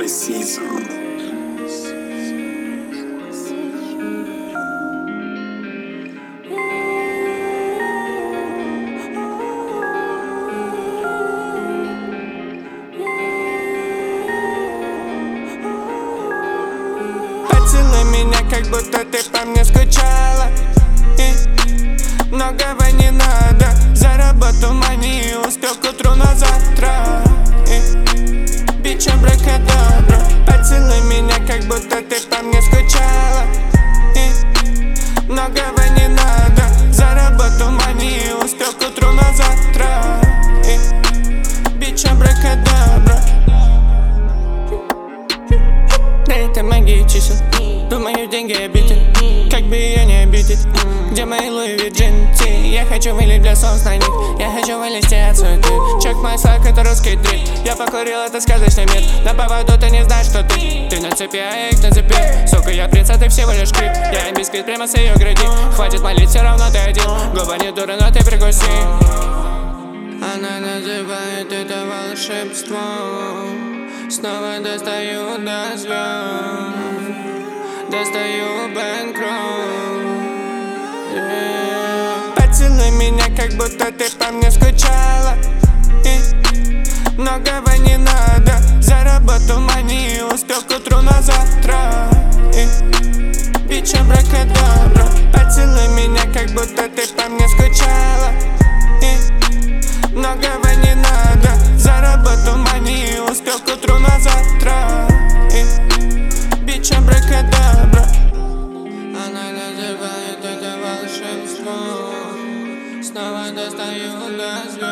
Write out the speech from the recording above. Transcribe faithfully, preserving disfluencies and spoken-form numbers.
Season. Поцелуй меня, как будто ты по мне скучала. И многого не надо. Заработал мани, успел к утру на завтра. И бичь абракадабра. Поцелуй меня, как будто ты по мне скучала. И многого не надо. Заработал мани, успел к утру на завтра. И бичь абракадабра. Да это магия чисел. Думаю, деньги обитель. Как бы ее не обидеть. Где мои Луи Вирджинти? Я хочу вылить для солнц на них. Я хочу вылезти от суеты. Чек мой слаг, это русский дрип. Я покурил, это сказочный мир. На поводу ты не знаешь, что ты. Ты на цепи, а я их на цепи. Сука, я принц, а ты всего лишь крип. Я бисквит прямо с ее груди. Хватит молить, все равно ты один. Губа не дура, но ты прикуси. Она называет это волшебством. Снова достаю до звезд. Достаю бэнкролл. yeah. Поцелуй меня, как будто ты по мне скучала. И многого не надо. Заработал мани, успел к утру на завтра. И бичь абракадабра. Поцелуй меня, как будто ты по мне скучала. И многого не надо. Заработал мани, успел к утру на завтра. И бичь абракадабра. Она называет это волшебством. Снова достаю до звезд.